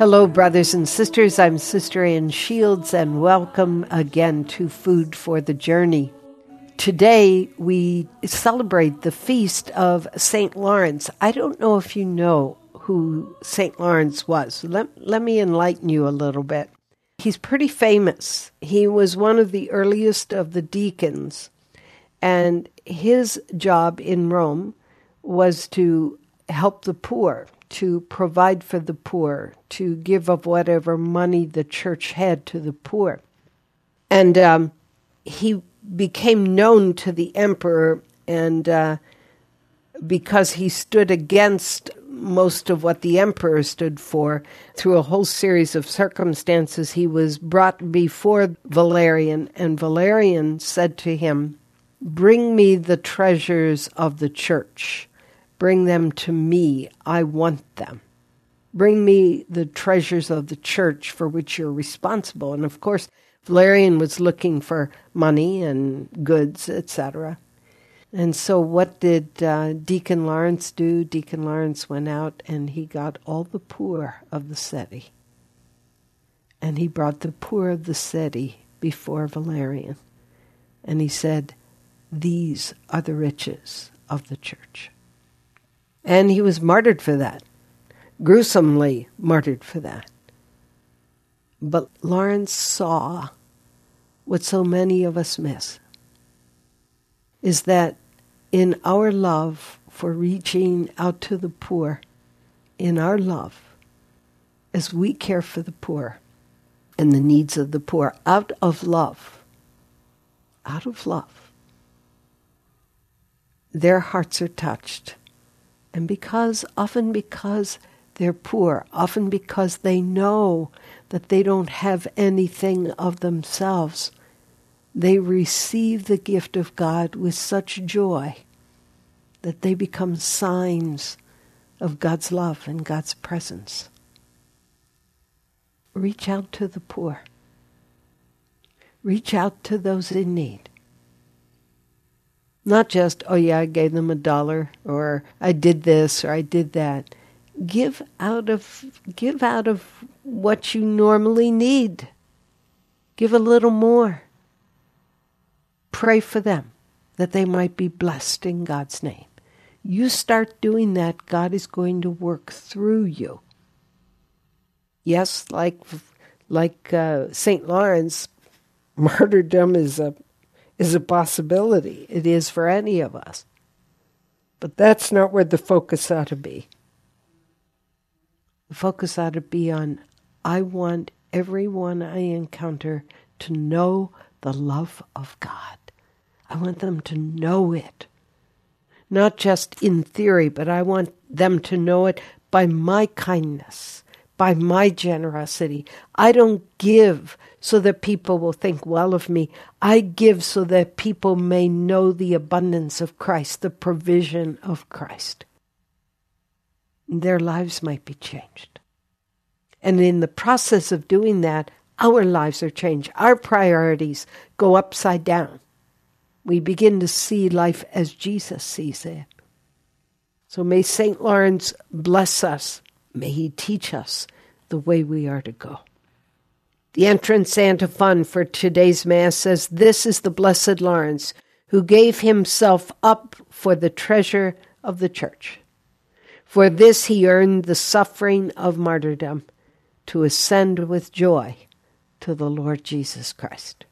Hello, brothers and sisters. I'm Sister Ann Shields, and welcome again to Food for the Journey. Today, we celebrate the feast of St. Lawrence. I don't know if you know who St. Lawrence was. Let me enlighten you a little bit. He's pretty famous. He was one of the earliest of the deacons, and his job in Rome was to help the poor, to provide for the poor, to give of whatever money the church had to the poor. And he became known to the emperor, and because he stood against most of what the emperor stood for, through a whole series of circumstances, he was brought before Valerian, and Valerian said to him, "Bring me the treasures of the church. Bring them to me. I want them. Bring me the treasures of the church for which you're responsible." And of course, Valerian was looking for money and goods, etc. And so what did Deacon Lawrence do? Deacon Lawrence went out and he got all the poor of the city. And he brought the poor of the city before Valerian. And he said, "These are the riches of the church." And he was martyred for that, gruesomely martyred for that. But Lawrence saw what so many of us miss, is that in our love for reaching out to the poor, in our love, as we care for the poor and the needs of the poor, out of love, their hearts are touched. And often because they're poor, often because they know that they don't have anything of themselves, they receive the gift of God with such joy that they become signs of God's love and God's presence. Reach out to the poor. Reach out to those in need. Not just, oh yeah, I gave them $1, or I did this, or I did that. Give out of what you normally need. Give a little more. Pray for them, that they might be blessed in God's name. You start doing that, God is going to work through you. Yes, like St. Lawrence, martyrdom is a possibility. It is for any of us. But that's not where the focus ought to be. The focus ought to be on, I want everyone I encounter to know the love of God. I want them to know it. Not just in theory, but I want them to know it by my kindness, by my generosity. I don't give so that people will think well of me. I give so that people may know the abundance of Christ, the provision of Christ. Their lives might be changed. And in the process of doing that, our lives are changed. Our priorities go upside down. We begin to see life as Jesus sees it. So may St. Lawrence bless us. May he teach us the way we are to go. The entrance antiphon for today's Mass says, "This is the Blessed Lawrence, who gave himself up for the treasure of the church. For this he earned the suffering of martyrdom, to ascend with joy to the Lord Jesus Christ."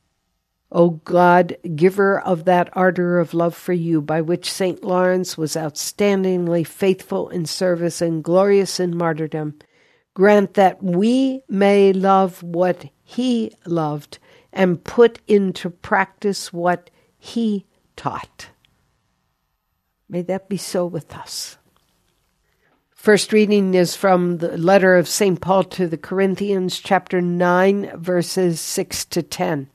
O God, giver of that ardor of love for you, by which St. Lawrence was outstandingly faithful in service and glorious in martyrdom, grant that we may love what he loved and put into practice what he taught. May that be so with us. First reading is from the letter of St. Paul to the Corinthians, chapter 9, verses 6 to 10.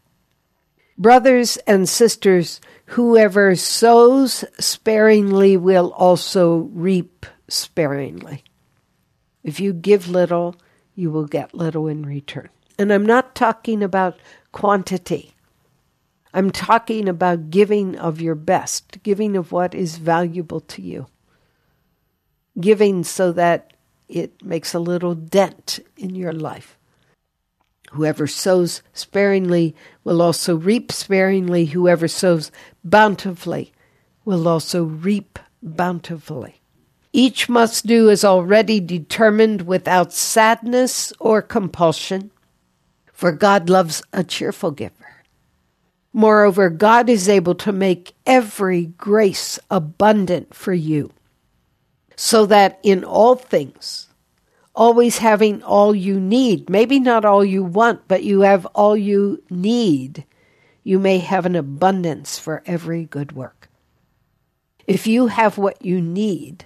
Brothers and sisters, whoever sows sparingly will also reap sparingly. If you give little, you will get little in return. And I'm not talking about quantity. I'm talking about giving of your best, giving of what is valuable to you. Giving so that it makes a little dent in your life. Whoever sows sparingly will also reap sparingly. Whoever sows bountifully will also reap bountifully. Each must do as already determined without sadness or compulsion, for God loves a cheerful giver. Moreover, God is able to make every grace abundant for you, so that in all things, always having all you need, maybe not all you want, but you have all you need, you may have an abundance for every good work. If you have what you need,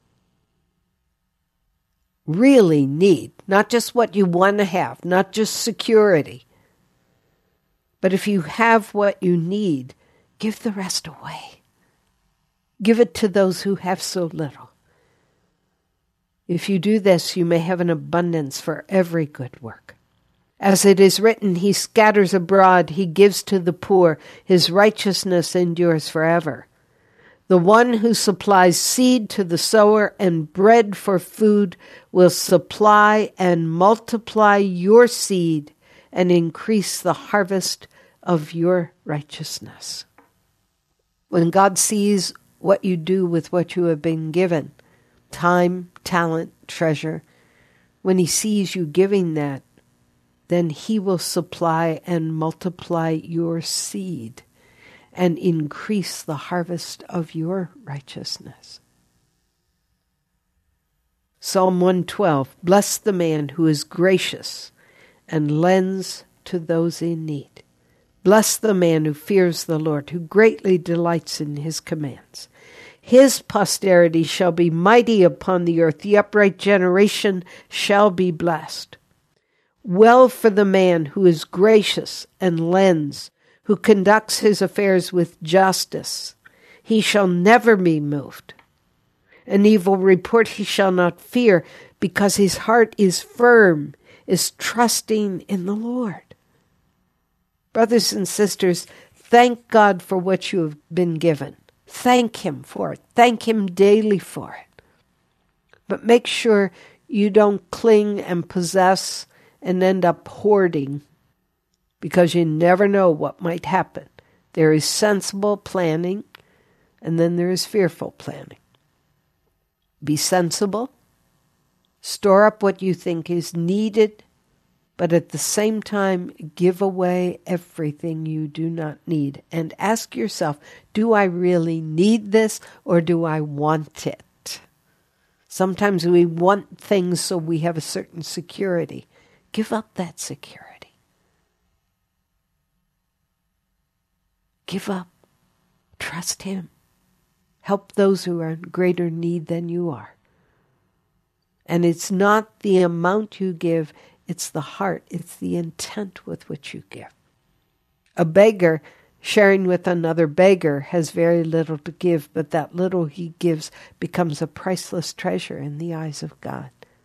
really need, not just what you want to have, not just security, but if you have what you need, give the rest away. Give it to those who have so little. If you do this, you may have an abundance for every good work. As it is written, he scatters abroad, he gives to the poor, his righteousness endures forever. The one who supplies seed to the sower and bread for food will supply and multiply your seed and increase the harvest of your righteousness. When God sees what you do with what you have been given, time, talent, treasure, when he sees you giving that, then he will supply and multiply your seed and increase the harvest of your righteousness. Psalm 112, bless the man who is gracious and lends to those in need. Bless the man who fears the Lord, who greatly delights in his commands. His posterity shall be mighty upon the earth. The upright generation shall be blessed. Well for the man who is gracious and lends, who conducts his affairs with justice. He shall never be moved. An evil report he shall not fear, because his heart is firm, is trusting in the Lord. Brothers and sisters, thank God for what you have been given. Thank him for it. Thank him daily for it. But make sure you don't cling and possess and end up hoarding, because you never know what might happen. There is sensible planning, and then there is fearful planning. Be sensible. Store up what you think is needed, but at the same time, give away everything you do not need. And ask yourself, do I really need this, or do I want it? Sometimes we want things so we have a certain security. Give up that security. Give up. Trust him. Help those who are in greater need than you are. And it's not the amount you give, it's the heart, it's the intent with which you give. A beggar sharing with another beggar has very little to give, but that little he gives becomes a priceless treasure in the eyes of God.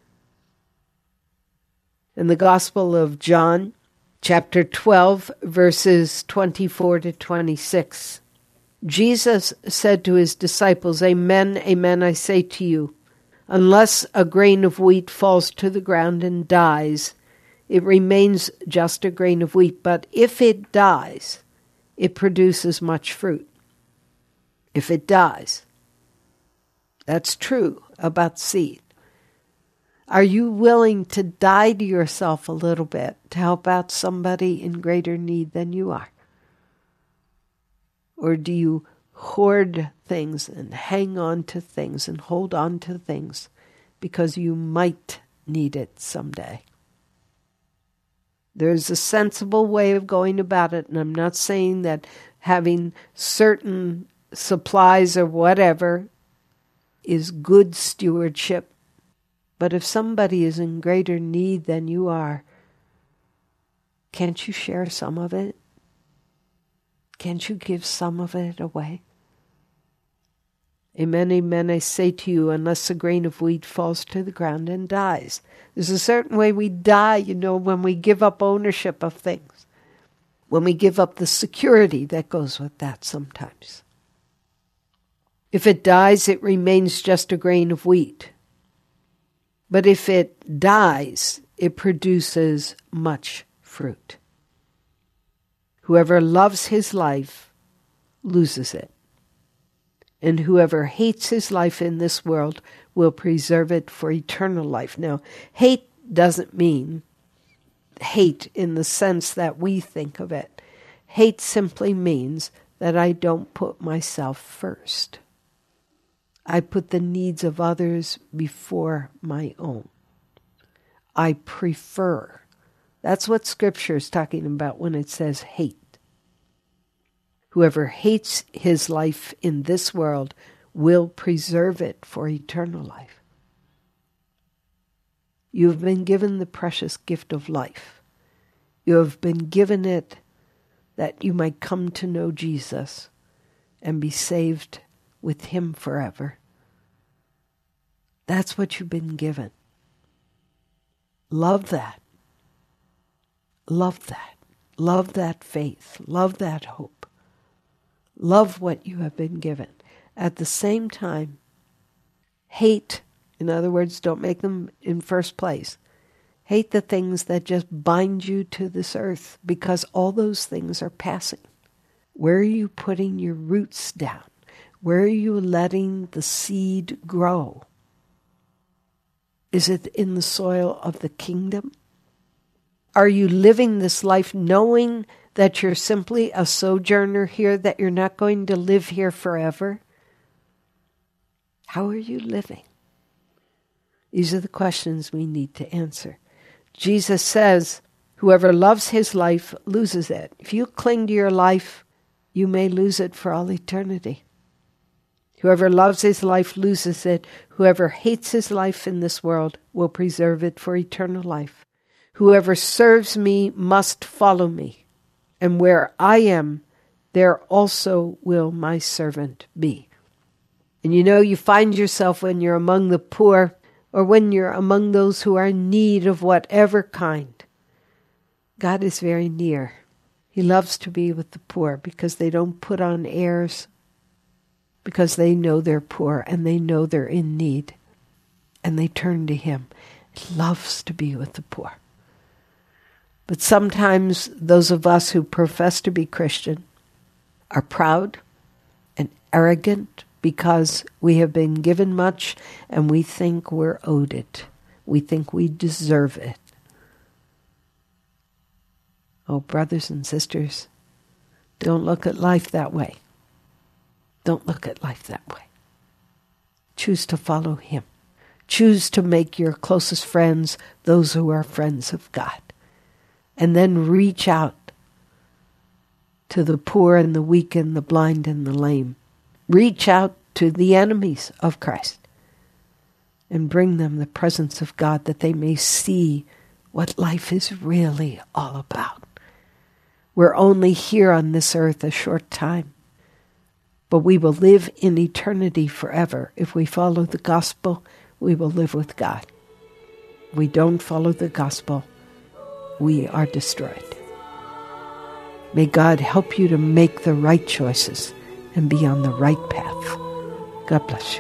In the Gospel of John, chapter 12, verses 24 to 26, Jesus said to his disciples, Amen, amen, I say to you, unless a grain of wheat falls to the ground and dies, it remains just a grain of wheat. But if it dies, it produces much fruit. If it dies. That's true about seed. Are you willing to die to yourself a little bit to help out somebody in greater need than you are? Or do you hoard things and hang on to things and hold on to things because you might need it someday? There's a sensible way of going about it, and I'm not saying that having certain supplies or whatever is good stewardship. But if somebody is in greater need than you are, can't you share some of it? Can't you give some of it away? Amen, amen, I say to you, unless a grain of wheat falls to the ground and dies. There's a certain way we die, when we give up ownership of things. When we give up the security that goes with that sometimes. If it dies, it remains just a grain of wheat. But if it dies, it produces much fruit. Whoever loves his life loses it. And whoever hates his life in this world will preserve it for eternal life. Now, hate doesn't mean hate in the sense that we think of it. Hate simply means that I don't put myself first. I put the needs of others before my own. I prefer. That's what Scripture is talking about when it says hate. Whoever hates his life in this world will preserve it for eternal life. You have been given the precious gift of life. You have been given it that you might come to know Jesus and be saved with him forever. That's what you've been given. Love that. Love that. Love that faith. Love that hope. Love what you have been given. At the same time, hate, in other words, don't make them in first place. Hate the things that just bind you to this earth, because all those things are passing. Where are you putting your roots down? Where are you letting the seed grow? Is it in the soil of the kingdom? Are you living this life knowing that you're simply a sojourner here, that you're not going to live here forever? How are you living? These are the questions we need to answer. Jesus says, whoever loves his life loses it. If you cling to your life, you may lose it for all eternity. Whoever loves his life loses it. Whoever hates his life in this world will preserve it for eternal life. Whoever serves me must follow me, and where I am, there also will my servant be. And you find yourself when you're among the poor, or when you're among those who are in need of whatever kind, God is very near. He loves to be with the poor because they don't put on airs, because they know they're poor and they know they're in need, and they turn to him. He loves to be with the poor. But sometimes those of us who profess to be Christian are proud and arrogant because we have been given much and we think we're owed it. We think we deserve it. Oh, brothers and sisters, don't look at life that way. Don't look at life that way. Choose to follow him. Choose to make your closest friends those who are friends of God. And then reach out to the poor and the weak and the blind and the lame. Reach out to the enemies of Christ and bring them the presence of God, that they may see what life is really all about. We're only here on this earth a short time, but we will live in eternity forever. If we follow the gospel, we will live with God. If we don't follow the gospel, we are destroyed. May God help you to make the right choices and be on the right path. God bless you.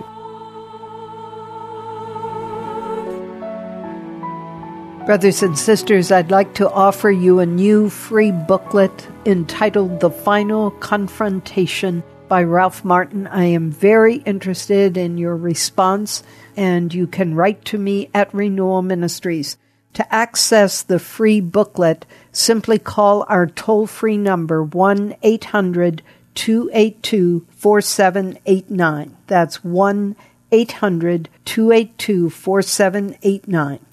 Brothers and sisters, I'd like to offer you a new free booklet entitled The Final Confrontation by Ralph Martin. I am very interested in your response, and you can write to me at Renewal Ministries. To access the free booklet, simply call our toll-free number 1-800-282-4789. That's 1-800-282-4789.